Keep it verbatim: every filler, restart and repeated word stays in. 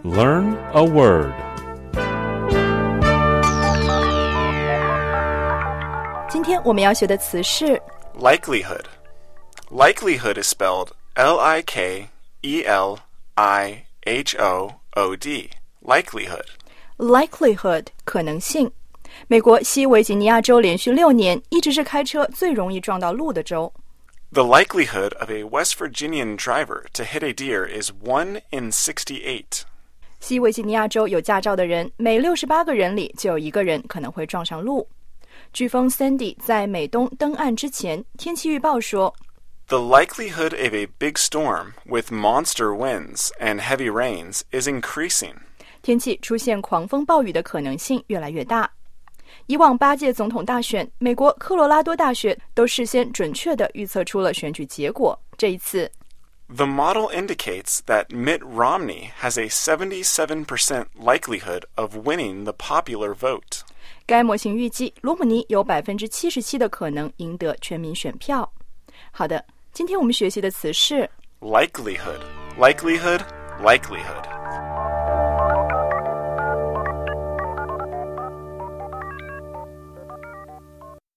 Learn a word. 今天我们要学的词是 Likelihood. Likelihood is spelled L I K E L I H O O D. Likelihood. likelihood 可能性。美国西维吉尼亚州连续六年一直是开车最容易撞到路的州。 The likelihood of a West Virginian driver to hit a deer is one in sixty-eight. 西维吉尼亚州有驾照的人，每六十八个人里就有一个人可能会撞上路。飓风 Sandy 在美东登岸之前，天气预报说 The likelihood of a big storm with monster winds and heavy rains is increasing. 天气出现狂风暴雨的可能性越来越大。以往八届总统大选，美国科罗拉多大学都事先准确地预测出了选举结果。这一次 The model indicates that Mitt Romney has a seventy-seven percent likelihood of winning the popular vote. 该模型预计罗姆尼有 百分之七十七 的可能赢得全民选票。好的，今天我们学习的词是 Likelihood, likelihood, likelihood.